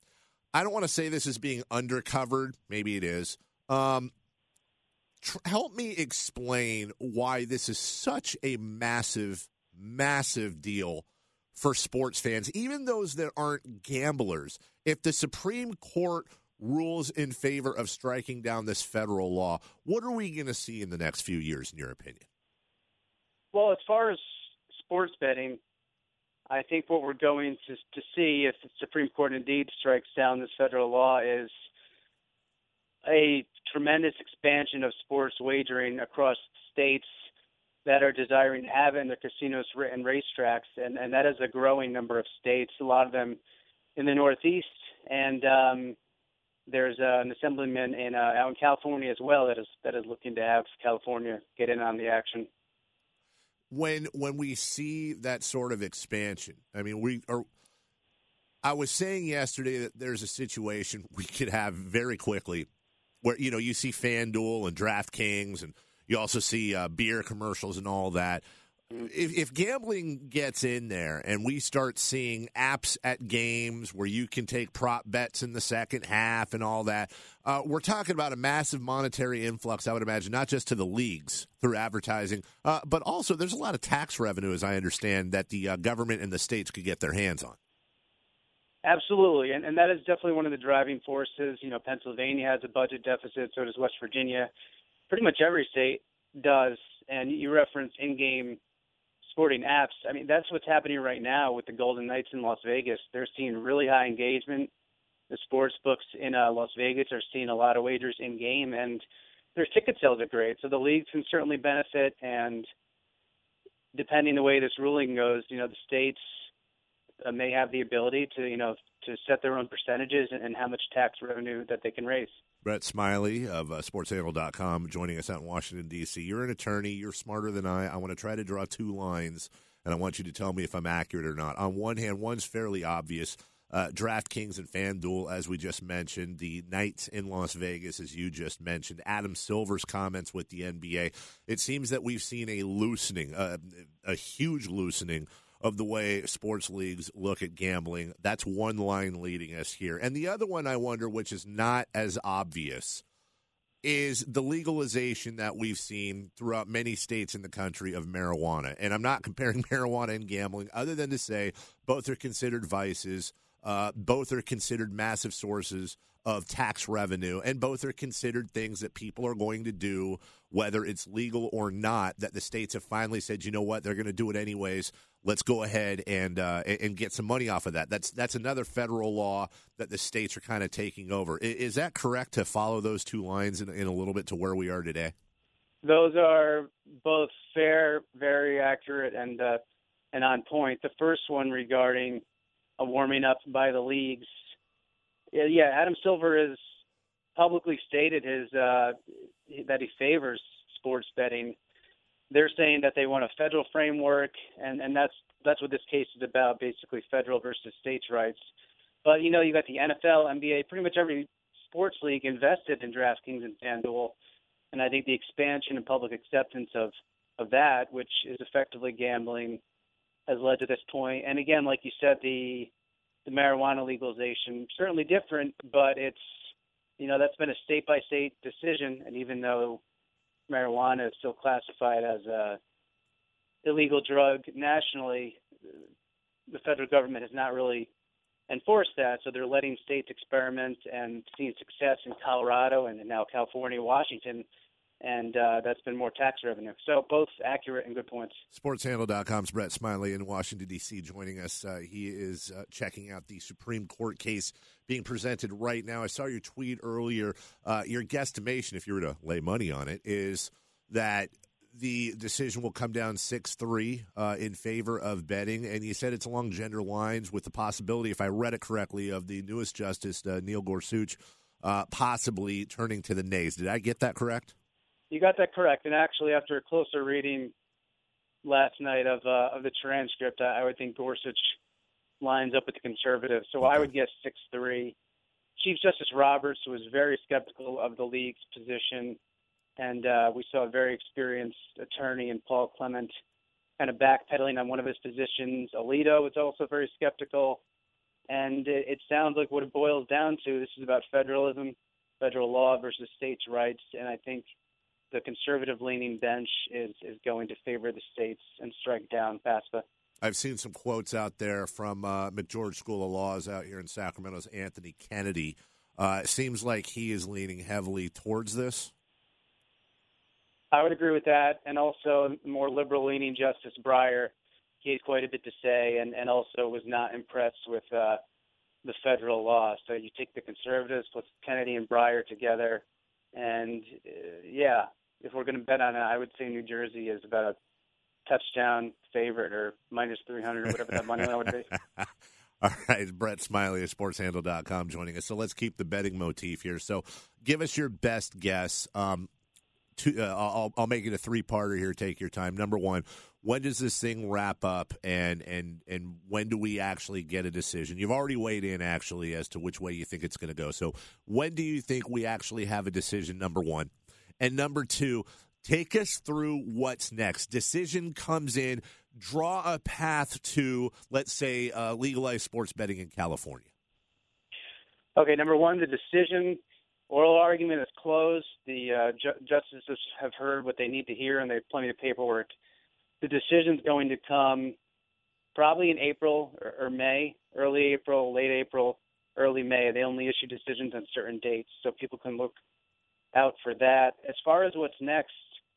[SPEAKER 1] I don't want to say this is being undercovered. Maybe it is. Um, tr- help me explain why this is such a massive, massive deal for sports fans, even those that aren't gamblers. If the Supreme Court rules in favor of striking down this federal law, what are we going to see in the next few years, in your opinion?
[SPEAKER 7] Well, as far as sports betting, I think what we're going to, to see if the Supreme Court indeed strikes down this federal law is a tremendous expansion of sports wagering across states that are desiring to have it in their casinos and racetracks, and, and that is a growing number of states, a lot of them in the Northeast, and um, there's uh, an assemblyman in, uh, out in California as well that is that is looking to have California get in on the action.
[SPEAKER 1] When when we see that sort of expansion, I mean, we are. I was saying yesterday that there's a situation we could have very quickly where, you know, you see FanDuel and DraftKings, and you also see uh, beer commercials and all that. If, if gambling gets in there and we start seeing apps at games where you can take prop bets in the second half and all that, uh, we're talking about a massive monetary influx, I would imagine, not just to the leagues through advertising, uh, but also there's a lot of tax revenue, as I understand, that the uh, government and the states could get their hands on.
[SPEAKER 7] Absolutely, and, and that is definitely one of the driving forces. You know, Pennsylvania has a budget deficit, so does West Virginia. Pretty much every state does, and you reference in-game sporting apps. I mean, that's what's happening right now with the Golden Knights in Las Vegas. They're seeing really high engagement. The sports books in uh, Las Vegas are seeing a lot of wagers in-game, and their ticket sales are great. So the leagues can certainly benefit, and depending the way this ruling goes, you know, the states uh, may have the ability to, you know, to set their own percentages and, and how much tax revenue that they can raise.
[SPEAKER 1] Brett Smiley of uh, sports handle dot com joining us out in Washington, D C. You're an attorney. You're smarter than I. I want to try to draw two lines, and I want you to tell me if I'm accurate or not. On one hand, one's fairly obvious. Uh, DraftKings and FanDuel, as we just mentioned. The Knights in Las Vegas, as you just mentioned. Adam Silver's comments with the N B A. It seems that we've seen a loosening, uh, a huge loosening of the way sports leagues look at gambling. That's one line leading us here. And the other one, I wonder, which is not as obvious, is the legalization that we've seen throughout many states in the country of marijuana. And I'm not comparing marijuana and gambling, other than to say both are considered vices. Uh, both are considered massive sources of tax revenue, and both are considered things that people are going to do, whether it's legal or not, that the states have finally said, you know what, they're going to do it anyways. Let's go ahead and uh, and get some money off of that. That's that's another federal law that the states are kind of taking over. Is, is that correct to follow those two lines in, in a little bit to where we are today?
[SPEAKER 7] Those are both fair, very accurate, and uh, and on point. The first one regarding a warming up by the leagues. Yeah, Adam Silver has publicly stated his uh, that he favors sports betting. They're saying that they want a federal framework, and, and that's that's what this case is about, basically federal versus states' rights. But, you know, you got the N F L, N B A, pretty much every sports league invested in DraftKings and FanDuel, and I think the expansion and public acceptance of, of that, which is effectively gambling, has led to this point. And again, like you said, the the marijuana legalization, certainly different, but it's, you know, that's been a state-by-state decision, and even though marijuana is still classified as a illegal drug nationally, the federal government has not really enforced that, so they're letting states experiment and seeing success in Colorado and now California, Washington, and uh, that's been more tax revenue. So both accurate and good points.
[SPEAKER 1] Sportshandle dot com's Brett Smiley in Washington, D C joining us. Uh, he is uh, checking out the Supreme Court case being presented right now. I saw your tweet earlier. Uh, your guesstimation, if you were to lay money on it, is that the decision will come down six three uh, in favor of betting. And you said it's along gender lines with the possibility, if I read it correctly, of the newest justice, uh, Neil Gorsuch, uh, possibly turning to the nays. Did I get that correct?
[SPEAKER 7] You got that correct. And actually, after a closer reading last night of uh, of the transcript, I would think Gorsuch lines up with the conservatives. So okay. I would guess six three. Chief Justice Roberts was very skeptical of the league's position, and uh, we saw a very experienced attorney in Paul Clement kind of backpedaling on one of his positions. Alito was also very skeptical, and it, it sounds like what it boils down to, this is about federalism, federal law versus states' rights, and I think the conservative-leaning bench is, is going to favor the states and strike down PASPA.
[SPEAKER 1] I've seen some quotes out there from uh, McGeorge School of Laws out here in Sacramento's Anthony Kennedy. Uh, it seems like he is leaning heavily towards this.
[SPEAKER 7] I would agree with that, and also more liberal-leaning Justice Breyer. He had quite a bit to say, and, and also was not impressed with uh, the federal law. So you take the conservatives plus Kennedy and Breyer together, and uh, yeah, if we're going to bet on it, I would say New Jersey is about a touchdown favorite or minus three hundred or whatever that money line would be.
[SPEAKER 1] All right, Brett Smiley at sportshandle dot com joining us. So let's keep the betting motif here. So give us your best guess. Um, to, uh, I'll, I'll make it a three-parter here. Take your time. Number one, when does this thing wrap up, and, and, and when do we actually get a decision? You've already weighed in, actually, as to which way you think it's going to go. So when do you think we actually have a decision, number one? And number two, take us through what's next. Decision comes in, draw a path to, let's say, uh, legalized sports betting in California.
[SPEAKER 7] Okay, number one, the decision, oral argument is closed. The uh, ju- justices have heard what they need to hear, and they have plenty of paperwork. The decision's going to come probably in April or, or May, early April, late April, early May. They only issue decisions on certain dates, so people can look out for that. As far as what's next,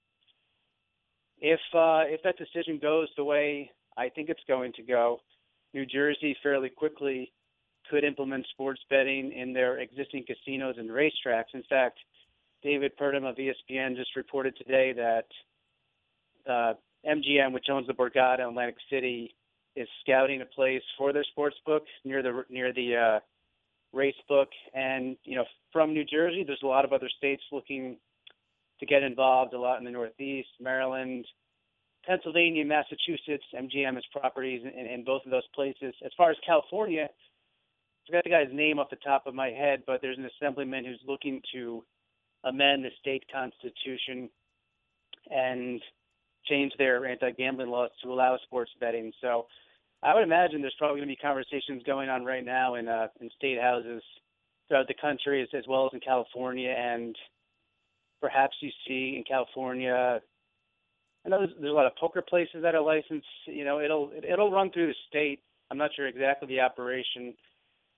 [SPEAKER 7] if uh, if that decision goes the way I think it's going to go, New Jersey fairly quickly could implement sports betting in their existing casinos and racetracks. In fact, David Purdom of E S P N just reported today that uh, M G M, which owns the Borgata in Atlantic City, is scouting a place for their sports book near the near the uh, race book. And you know, from New Jersey, there's a lot of other states looking to get involved. A lot in the Northeast, Maryland, Pennsylvania, Massachusetts. M G M has properties in, in both of those places. As far as California, I forgot the guy's name off the top of my head, but there's an assemblyman who's looking to amend the state constitution and change their anti-gambling laws to allow sports betting. So I would imagine there's probably going to be conversations going on right now in uh, in state houses throughout the country, as, as well as in California. And perhaps you see in California, I know there's, there's a lot of poker places that are licensed. You know, it'll it'll run through the state. I'm not sure exactly the operation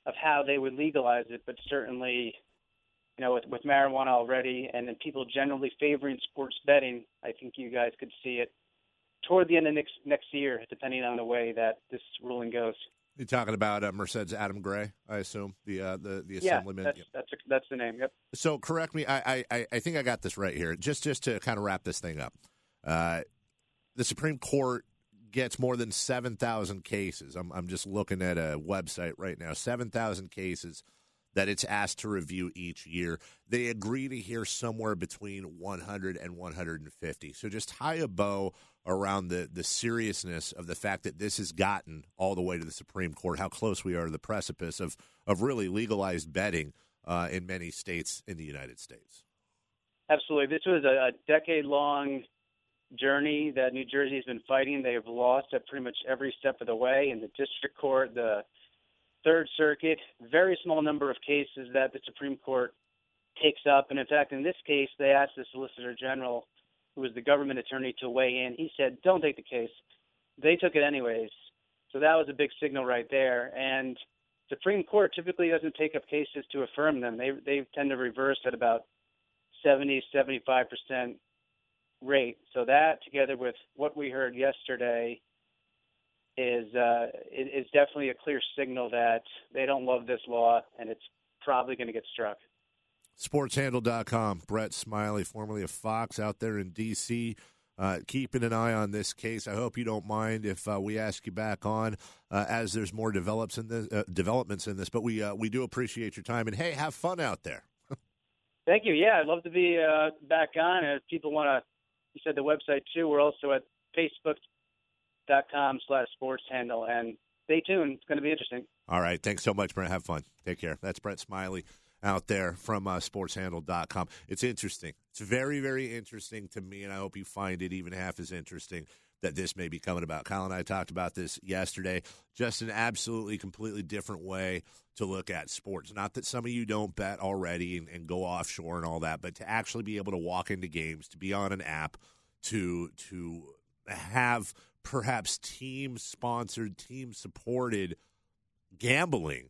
[SPEAKER 7] of how they would legalize it, but certainly, you know, with, with marijuana already and then people generally favoring sports betting, I think you guys could see it toward the end of next next year, depending on the way that this ruling goes.
[SPEAKER 1] You're talking about uh, Merced's Adam Gray, I assume, the uh, the the
[SPEAKER 7] Yeah,
[SPEAKER 1] assemblyman.
[SPEAKER 7] that's, that's, that's the name, yep.
[SPEAKER 1] So correct me, I, I, I think I got this right here. Just just to kind of wrap this thing up. Uh, the Supreme Court gets more than seven thousand cases. I'm, I'm just looking at a website right now, seven thousand cases that it's asked to review each year. They agree to hear somewhere between one hundred and one hundred fifty. So just tie a bow around the, the seriousness of the fact that this has gotten all the way to the Supreme Court, how close we are to the precipice of, of really legalized betting uh, in many states in the United States.
[SPEAKER 7] Absolutely. This was a, a decade-long journey that New Jersey has been fighting. They have lost at pretty much every step of the way in the district court, the Third Circuit, very small number of cases that the Supreme Court takes up. And in fact, in this case, they asked the Solicitor General, who was the government attorney, to weigh in. He said, don't take the case. They took it anyways. So that was a big signal right there. And Supreme Court typically doesn't take up cases to affirm them. They they tend to reverse at about seventy, seventy-five percent rate. So that, together with what we heard yesterday, is uh, is definitely a clear signal that they don't love this law, and it's probably going to get struck.
[SPEAKER 1] sports handle dot com. Brett Smiley, formerly of Fox, out there in D C, uh, keeping an eye on this case. I hope you don't mind if uh, we ask you back on uh, as there's more develops in this, uh, developments in this. But we uh, we do appreciate your time, and hey, have fun out there.
[SPEAKER 7] Thank you. Yeah, I'd love to be uh, back on. If people want to, you said the website too. We're also at Facebook dot com slash sports handle, and stay tuned. It's going to be interesting.
[SPEAKER 1] All right. Thanks so much, Brent. Have fun. Take care. That's Brett Smiley out there from uh, sports handle dot com. It's interesting. It's very, very interesting to me, and I hope you find it even half as interesting that this may be coming about. Kyle and I talked about this yesterday. Just an absolutely, completely different way to look at sports. Not that some of you don't bet already and, and go offshore and all that, but to actually be able to walk into games, to be on an app, to to have perhaps team-sponsored, team-supported gambling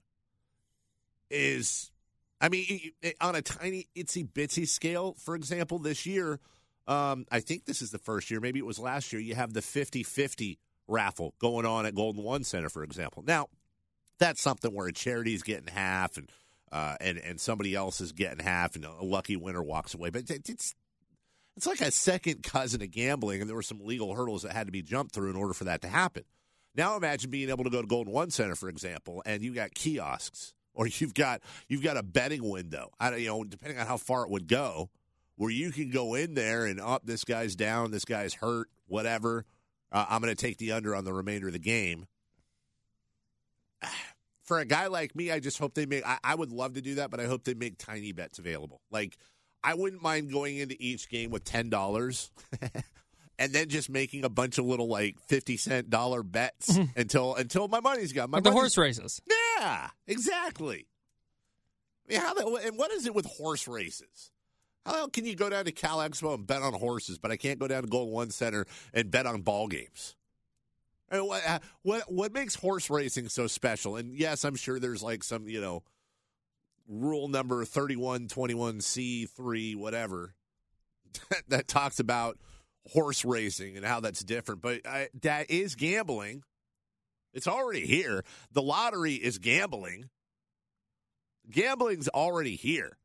[SPEAKER 1] is, I mean, on a tiny, itsy-bitsy scale, for example, this year, um, I think this is the first year, maybe it was last year, you have the fifty-fifty raffle going on at Golden One Center, for example. Now, that's something where a charity's getting half and uh, and, and somebody else is getting half and a lucky winner walks away. But it's It's like a second cousin of gambling, and there were some legal hurdles that had to be jumped through in order for that to happen. Now imagine being able to go to Golden One Center, for example, and you've got kiosks, or you've got you've got a betting window. I don't, you know, depending on how far it would go, where you can go in there and up, oh, this guy's down, this guy's hurt, whatever. Uh, I'm going to take the under on the remainder of the game. For a guy like me, I just hope they make. I, I would love to do that, but I hope they make tiny bets available, like. I wouldn't mind going into each game with ten dollars and then just making a bunch of little, like, fifty cent dollar bets until until my money's gone. My
[SPEAKER 2] like the
[SPEAKER 1] money's,
[SPEAKER 2] horse races.
[SPEAKER 1] Yeah, exactly. I mean, how the, and what is it with horse races? How the hell can you go down to Cal Expo and bet on horses, but I can't go down to Golden One Center and bet on ball games? I mean, what, what, what makes horse racing so special? And, yes, I'm sure there's, like, some, you know, rule number thirty-one twenty-one C three, whatever, that talks about horse racing and how that's different. But I, that is gambling. It's already here. The lottery is gambling. Gambling's already here.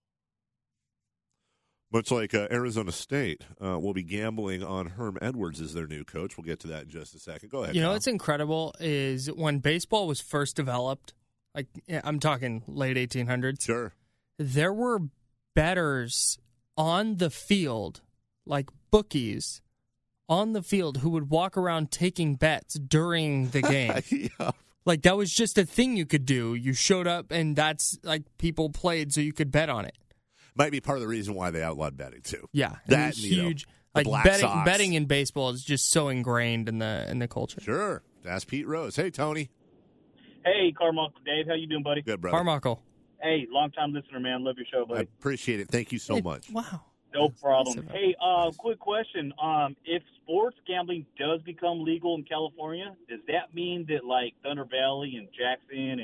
[SPEAKER 1] Much like uh, Arizona State uh, will be gambling on Herm Edwards as their new coach. We'll get to that in just a second. Go ahead,
[SPEAKER 2] You know
[SPEAKER 1] Kyle.
[SPEAKER 2] what's incredible is when baseball was first developed, like I'm talking late eighteen hundreds.
[SPEAKER 1] Sure.
[SPEAKER 2] There were bettors on the field, like bookies, on the field who would walk around taking bets during the game.
[SPEAKER 1] Yeah.
[SPEAKER 2] Like that was just a thing you could do. You showed up and that's like people played so you could bet on it.
[SPEAKER 1] Might be part of the reason why they outlawed betting too.
[SPEAKER 2] Yeah.
[SPEAKER 1] That
[SPEAKER 2] it was
[SPEAKER 1] you know,
[SPEAKER 2] huge.
[SPEAKER 1] the
[SPEAKER 2] Like
[SPEAKER 1] Black
[SPEAKER 2] betting
[SPEAKER 1] Sox.
[SPEAKER 2] betting in baseball is just so ingrained in the in the culture.
[SPEAKER 1] Sure. Ask Pete Rose. Hey, Tony.
[SPEAKER 8] Hey, Carmichael, Dave, how you doing, buddy?
[SPEAKER 1] Good, brother.
[SPEAKER 2] Carmichael.
[SPEAKER 8] Hey, long-time listener, man. Love your show,
[SPEAKER 1] I
[SPEAKER 8] buddy.
[SPEAKER 1] appreciate it. Thank you so
[SPEAKER 2] Hey,
[SPEAKER 1] much.
[SPEAKER 2] Wow.
[SPEAKER 8] No problem.
[SPEAKER 2] Massive.
[SPEAKER 8] Hey, uh, quick question. Um, if sports gambling does become legal in California, does that mean that, like, Thunder Valley and Jackson and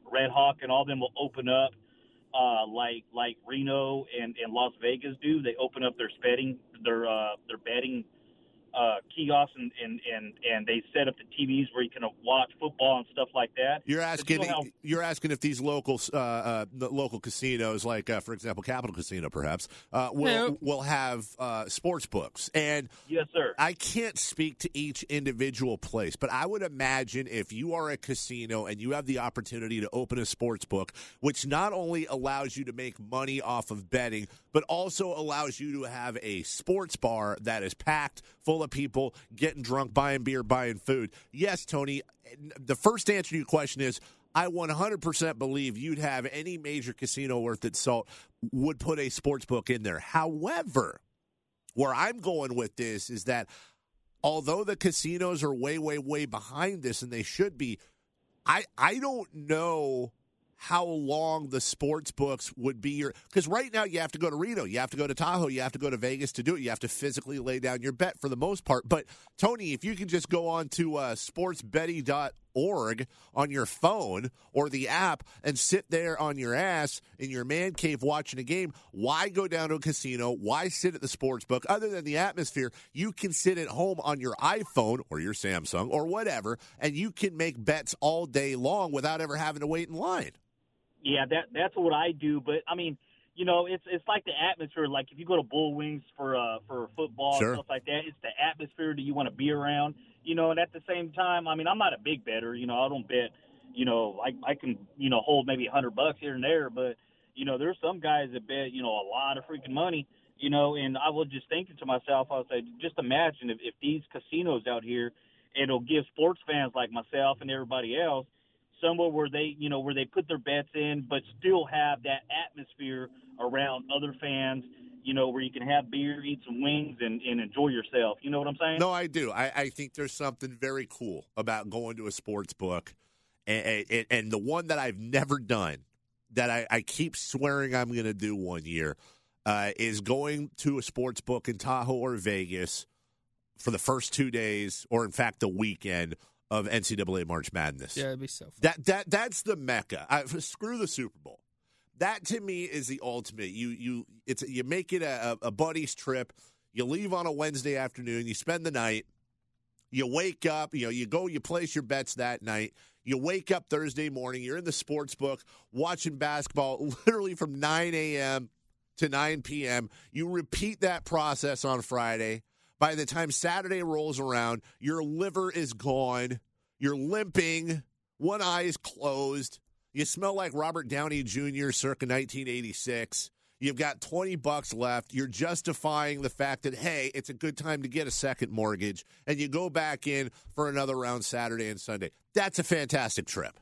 [SPEAKER 8] Red Hawk and all them will open up uh, like like Reno and, and Las Vegas do. They open up their betting their uh, their betting uh, kiosks and, and, and, and they set up the T Vs where you can watch football and stuff like that.
[SPEAKER 1] You're asking.
[SPEAKER 8] You know how,
[SPEAKER 1] you're asking if these local uh, uh, the local casinos, like uh, for example, Capital Casino, perhaps, uh, will
[SPEAKER 2] Yeah.
[SPEAKER 1] will have uh, sports books. And
[SPEAKER 8] yes, sir.
[SPEAKER 1] I can't speak to each individual place, but I would imagine if you are a casino and you have the opportunity to open a sports book, which not only allows you to make money off of betting, but also allows you to have a sports bar that is packed full of people getting drunk, buying beer, buying food. Yes, Tony, the first answer to your question is I one hundred percent believe you'd have any major casino worth its salt would put a sports book in there. However, where I'm going with this is that although the casinos are way, way, way behind this, and they should be, I I don't know how long the sports books would be your – because right now you have to go to Reno, you have to go to Tahoe, you have to go to Vegas to do it. You have to physically lay down your bet for the most part. But, Tony, if you can just go on to uh, sports betting dot org on your phone or the app and sit there on your ass in your man cave watching a game, why go down to a casino? Why sit at the sports book? Other than the atmosphere, you can sit at home on your iPhone or your Samsung or whatever, and you can make bets all day long without ever having to wait in line.
[SPEAKER 8] Yeah, that that's what I do. But I mean, you know, it's it's like the atmosphere. Like if you go to Bull Wings for uh for football
[SPEAKER 1] Sure.
[SPEAKER 8] and stuff like that, it's the atmosphere that you want to be around. You know, and at the same time, I mean, I'm not a big bettor. You know, I don't bet. You know, I I can you know hold maybe a hundred bucks here and there, but you know, there's some guys that bet you know a lot of freaking money. You know, and I was just thinking to myself, I was like, just imagine if, if these casinos out here, it'll give sports fans like myself and everybody else somewhere where they, you know, where they put their bets in, but still have that atmosphere around other fans, you know, where you can have beer, eat some wings, and, and enjoy yourself. You know what I'm saying?
[SPEAKER 1] No, I do. I, I think there's something very cool about going to a sports book. And, and, and the one that I've never done, that I, I keep swearing I'm going to do one year, uh, is going to a sports book in Tahoe or Vegas for the first two days, or in fact the weekend of N C double A March Madness.
[SPEAKER 2] Yeah, it'd be so fun.
[SPEAKER 1] That that that's the mecca. I, screw the Super Bowl. That to me is the ultimate. You you it's you make it a, a buddy's trip. You leave on a Wednesday afternoon. You spend the night. You wake up. You know you go. You place your bets that night. You wake up Thursday morning. You're in the sports book watching basketball, literally from nine a.m. to nine p.m. You repeat that process on Friday. By the time Saturday rolls around, your liver is gone. You're limping. One eye is closed. You smell like Robert Downey Junior circa nineteen eighty-six. You've got twenty bucks left. You're justifying the fact that, hey, it's a good time to get a second mortgage. And you go back in for another round Saturday and Sunday. That's a fantastic trip.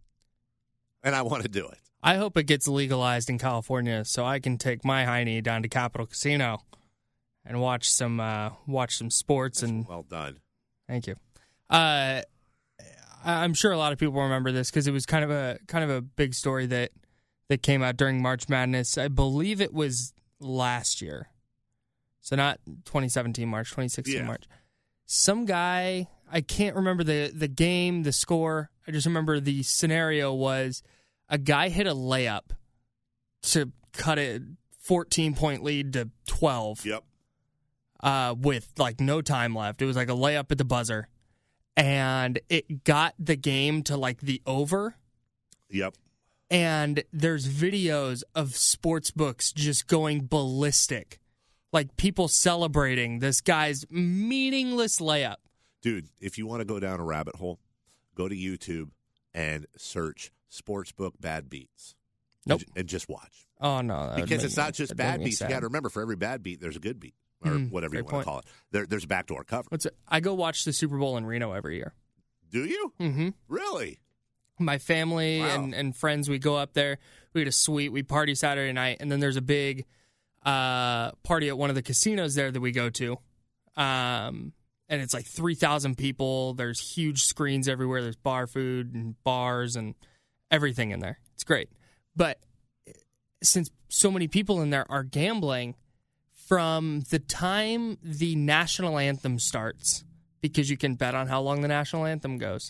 [SPEAKER 1] And I want to do it.
[SPEAKER 2] I hope it gets legalized in California so I can take my hiney down to Capital Casino and watch some uh, watch some sports.
[SPEAKER 1] That's
[SPEAKER 2] and
[SPEAKER 1] well done.
[SPEAKER 2] Thank you. Uh, I'm sure a lot of people remember this because it was kind of a kind of a big story that that came out during March Madness. I believe it was last year, so not twenty seventeen March, twenty sixteen
[SPEAKER 1] Yeah.
[SPEAKER 2] March. Some guy, I can't remember the the game, the score. I just remember the scenario was a guy hit a layup to cut a fourteen point lead to twelve.
[SPEAKER 1] Yep.
[SPEAKER 2] Uh, with like no time left. It was like a layup at the buzzer. And it got the game to like the over.
[SPEAKER 1] Yep.
[SPEAKER 2] And there's videos of sports books just going ballistic. Like people celebrating this guy's meaningless layup.
[SPEAKER 1] Dude, if you want to go down a rabbit hole, go to YouTube and search Sportsbook Bad Beats.
[SPEAKER 2] Nope.
[SPEAKER 1] And, and just watch.
[SPEAKER 2] Oh, no. that would
[SPEAKER 1] Because
[SPEAKER 2] make
[SPEAKER 1] it's
[SPEAKER 2] me-
[SPEAKER 1] not just
[SPEAKER 2] that'd make
[SPEAKER 1] bad
[SPEAKER 2] me
[SPEAKER 1] beats. You
[SPEAKER 2] sad.
[SPEAKER 1] got to remember, for every bad beat, there's a good beat. Or
[SPEAKER 2] Mm,
[SPEAKER 1] whatever you
[SPEAKER 2] great
[SPEAKER 1] want
[SPEAKER 2] point.
[SPEAKER 1] to call it. There, there's a backdoor cover.
[SPEAKER 2] What's it? I go watch the Super Bowl in Reno every year.
[SPEAKER 1] Do you?
[SPEAKER 2] Mm-hmm.
[SPEAKER 1] Really?
[SPEAKER 2] My family
[SPEAKER 1] Wow.
[SPEAKER 2] and, and friends, we go up there. We get a suite. We party Saturday night. And then there's a big uh, party at one of the casinos there that we go to. Um, and it's like three thousand people. There's huge screens everywhere. There's bar food and bars and everything in there. It's great. But since so many people in there are gambling, from the time the national anthem starts, because you can bet on how long the national anthem goes,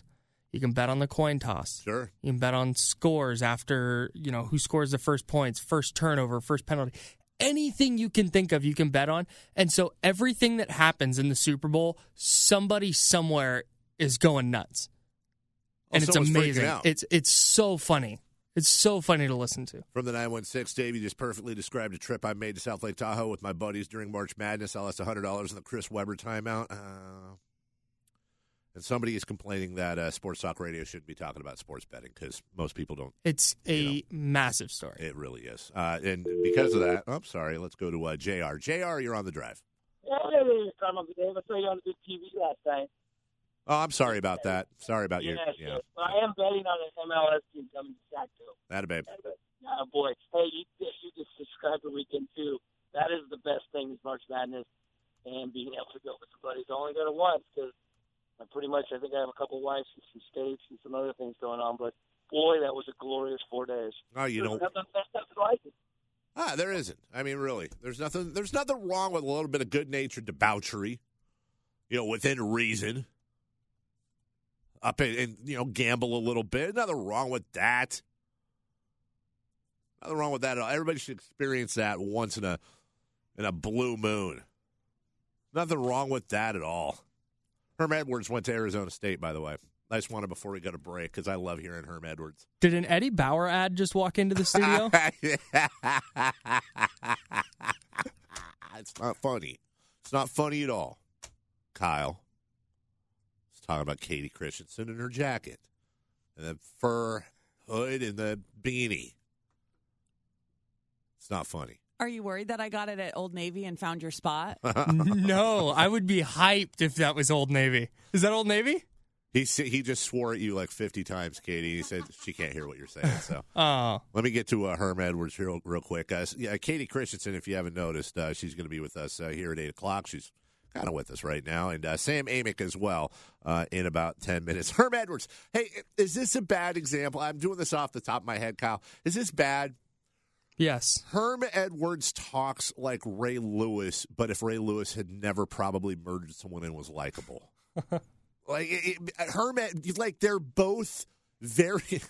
[SPEAKER 2] You can bet on the coin toss.
[SPEAKER 1] Sure.
[SPEAKER 2] You can bet on scores after, you know, who scores the first points, first turnover, first penalty. Anything you can think of, you can bet on. And so everything that happens in the Super Bowl, somebody somewhere is going nuts. And
[SPEAKER 1] Oh,
[SPEAKER 2] it's
[SPEAKER 1] someone's freaking
[SPEAKER 2] amazing.
[SPEAKER 1] out.
[SPEAKER 2] It's it's so funny. It's so funny to listen to.
[SPEAKER 1] From the nine one six, Dave, you just perfectly described a trip I made to South Lake Tahoe with my buddies during March Madness. I lost one hundred dollars in the Chris Webber timeout. Uh, and somebody is complaining that uh, sports talk radio shouldn't be talking about sports betting because most people don't.
[SPEAKER 2] It's a
[SPEAKER 1] You know.
[SPEAKER 2] massive story.
[SPEAKER 1] It really is. Uh, and because of that, oh, I'm sorry, let's go to uh, J R. J R, you're on the drive.
[SPEAKER 9] Hey, Carmel, Dave. I saw you on the T V last night.
[SPEAKER 1] Oh, I'm sorry about that. Sorry about you.
[SPEAKER 9] Yes,
[SPEAKER 1] Yeah.
[SPEAKER 9] yes. But I am betting on an M L S team coming to Sackville.
[SPEAKER 1] That a babe.
[SPEAKER 9] Oh, boy. Hey, you, you just described the weekend, too. That is the best thing is March Madness and being able to go with somebody. I only go to once because I pretty much, I think I have a couple wives and some states and some other things going on. But, boy, that was a glorious four days.
[SPEAKER 1] Oh, you know.
[SPEAKER 9] There's nothing, there's nothing like it.
[SPEAKER 1] Ah, there isn't. I mean, really. There's nothing There's nothing wrong with a little bit of good-natured debauchery, you know, within reason. Up and, and, you know, gamble a little bit. Nothing wrong with that. Nothing wrong with that at all. Everybody should experience that once in a in a blue moon. Nothing wrong with that at all. Herm Edwards went to Arizona State, by the way. I just wanted before we go to break because I love hearing Herm Edwards.
[SPEAKER 2] Did an Eddie Bauer ad just walk into the studio?
[SPEAKER 1] It's not funny. It's not funny at all. Kyle. Talking about Katie Christensen and her jacket and the fur hood and the beanie. It's not funny.
[SPEAKER 10] Are you worried that I got it at Old Navy and found your spot?
[SPEAKER 2] No, I would be hyped if that was Old Navy. Is that Old Navy?
[SPEAKER 1] He he just swore at you like fifty times, Katie. He said she can't hear what you're saying. So
[SPEAKER 2] Oh.
[SPEAKER 1] let me get to uh, Herm Edwards real, real quick. Uh, yeah, Katie Christensen, if you haven't noticed, uh, she's going to be with us uh, here at eight o'clock. She's kind of with us right now. And uh, Sam Amick as well uh, in about ten minutes. Herm Edwards, hey, is this a bad example? I'm doing this off the top of my head, Kyle. Is this bad?
[SPEAKER 2] Yes.
[SPEAKER 1] Herm Edwards talks like Ray Lewis, but if Ray Lewis had never probably murdered someone and was likable. like, it, it, Herm, Ed, like, they're both very,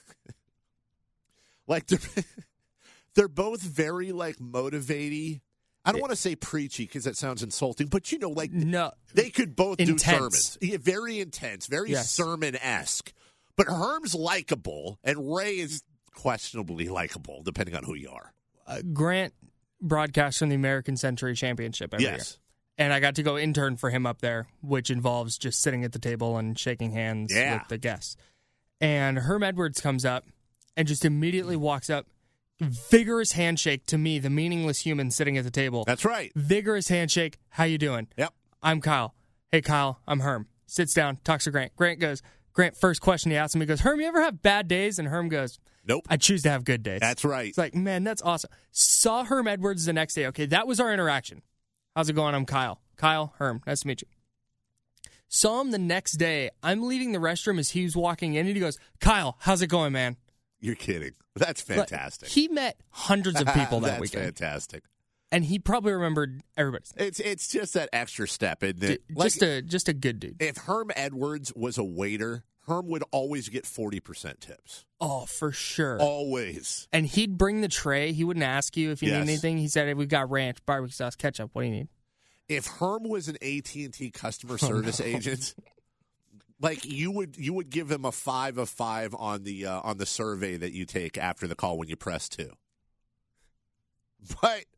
[SPEAKER 1] like, they're, they're both very, like, motivating. I don't want to say preachy because that sounds insulting, but, you know, like,
[SPEAKER 2] no,
[SPEAKER 1] they could both
[SPEAKER 2] intense.
[SPEAKER 1] do sermons. Yeah, very intense, very
[SPEAKER 2] Yes.
[SPEAKER 1] sermon-esque. But Herm's likable, and Ray is questionably likable, depending on who you are.
[SPEAKER 2] Uh, Grant broadcasts from the American Century Championship every
[SPEAKER 1] Yes.
[SPEAKER 2] year. And I got to go intern for him up there, which involves just sitting at the table and shaking hands
[SPEAKER 1] Yeah.
[SPEAKER 2] with the guests. And Herm Edwards comes up and just immediately walks up, vigorous handshake to me, the meaningless human sitting at the table.
[SPEAKER 1] That's right.
[SPEAKER 2] Vigorous handshake. How you doing?
[SPEAKER 1] Yep.
[SPEAKER 2] I'm Kyle. Hey, Kyle, I'm Herm. Sits down, talks to Grant. Grant goes, Grant, first question he asks him, he goes, Herm, you ever have bad days? And Herm goes,
[SPEAKER 1] Nope.
[SPEAKER 2] I choose to have good days.
[SPEAKER 1] That's right.
[SPEAKER 2] It's like, man, that's awesome. Saw Herm Edwards the next day. Okay, that was our interaction. How's it going? I'm Kyle. Kyle, Herm, nice to meet you. Saw him the next day. I'm leaving the restroom as he was walking in, and he goes, Kyle, how's it going, man?
[SPEAKER 1] You're kidding. That's fantastic.
[SPEAKER 2] Like, he met hundreds of people that
[SPEAKER 1] That's
[SPEAKER 2] weekend.
[SPEAKER 1] fantastic.
[SPEAKER 2] And he probably remembered everybody's name.
[SPEAKER 1] It's it's just that extra step, isn't it?
[SPEAKER 2] D-
[SPEAKER 1] Like,
[SPEAKER 2] just a just a good dude.
[SPEAKER 1] if Herm Edwards was a waiter, Herm would always get forty percent tips.
[SPEAKER 2] Oh, for sure.
[SPEAKER 1] Always.
[SPEAKER 2] And he'd bring the tray. He wouldn't ask you if you
[SPEAKER 1] Yes.
[SPEAKER 2] need anything. He said, hey, we've got ranch, barbecue sauce, ketchup. What do you need?
[SPEAKER 1] If Herm was an A T and T customer service
[SPEAKER 2] Oh, no.
[SPEAKER 1] agent, like you would you would give him a five of five on the uh, on the survey that you take after the call when you press two. But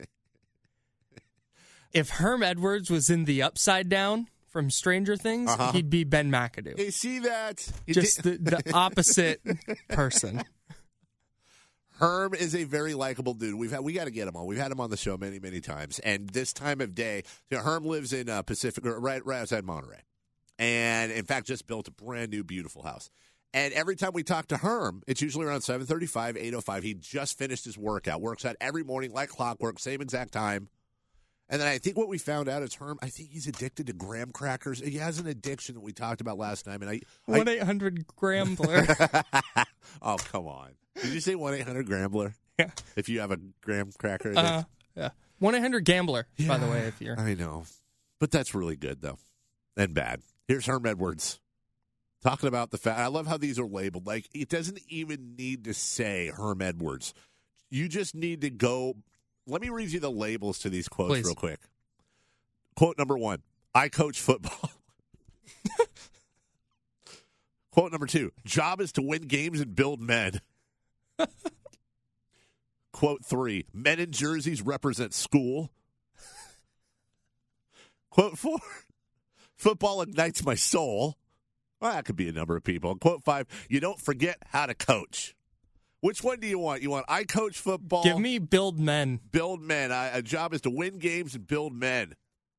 [SPEAKER 2] if Herm Edwards was in the Upside Down from Stranger Things,
[SPEAKER 1] Uh-huh.
[SPEAKER 2] he'd be Ben McAdoo.
[SPEAKER 1] you see that? You
[SPEAKER 2] Just
[SPEAKER 1] did-
[SPEAKER 2] the, the opposite person.
[SPEAKER 1] Herm is a very likable dude. We've had we got to get him on. We've had him on the show many many times. And this time of day, you know, Herm lives in uh, Pacific, right right outside Monterey, and in fact just built a brand new beautiful house. And every time we talk to Herm, it's usually around seven thirty-five, eight oh five. He just finished his workout. Works out every morning like clockwork, same exact time. And then I think what we found out is Herm, I think he's addicted to graham crackers. He has an addiction that we talked about last time. And I
[SPEAKER 2] one eight hundred Grambler.
[SPEAKER 1] Oh, come on. Did you say one eight hundred Grambler?
[SPEAKER 2] Yeah.
[SPEAKER 1] If you have a graham cracker.
[SPEAKER 2] Uh, yeah. one eight hundred Gambler, by the way, if you're.
[SPEAKER 1] I know. But that's really good, though. And bad. Here's Herm Edwards. Talking about the fact, I love how these are labeled. Like, it doesn't even need to say Herm Edwards. You just need to go. Let me read you the labels to these quotes
[SPEAKER 2] Please.
[SPEAKER 1] real quick. Quote number one, I coach football. Quote number two, job is to win games and build men. Quote three, men in jerseys represent school. Quote four, football ignites my soul. Well, that could be a number of people. Quote five, you don't forget how to coach. Which one do you want? You want I coach football?
[SPEAKER 2] Give me build men.
[SPEAKER 1] Build men. I, a job is to win games and build men.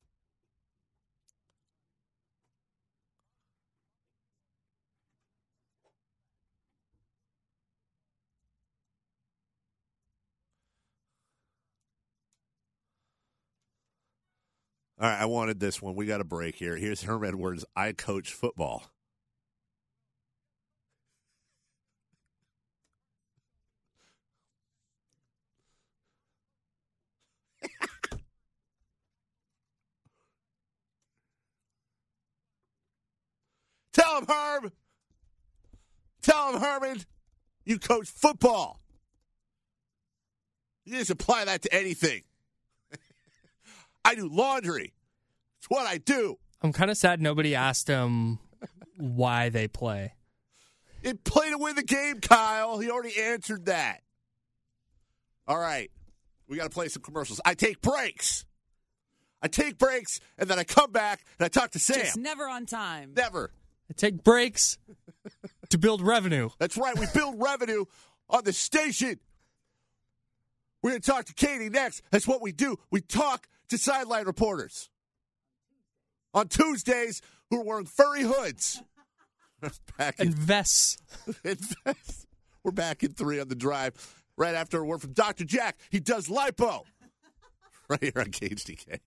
[SPEAKER 1] All right, I wanted this one. We got a break here. Here's Herm Edwards. I coach football. Tell him, Herm. Tell him, Herman, you coach football. You just apply that to anything. I do laundry. It's what I do.
[SPEAKER 2] I'm kind of sad nobody asked him why they play.
[SPEAKER 1] It play to win the game, Kyle. He already answered that. All right. We got to play some commercials. I take breaks. I take breaks, and then I come back, and I talk to Sam.
[SPEAKER 10] Just never on time.
[SPEAKER 1] Never.
[SPEAKER 2] I take breaks to build revenue.
[SPEAKER 1] That's right. We build revenue on the station. We're going to talk to Katie next. That's what we do. We talk to sideline reporters on Tuesdays who are wearing furry hoods. Back in,
[SPEAKER 2] and vests.
[SPEAKER 1] and vests. We're back in three on the drive. Right after a word from Doctor Jack. He does lipo. Right here on K H D K.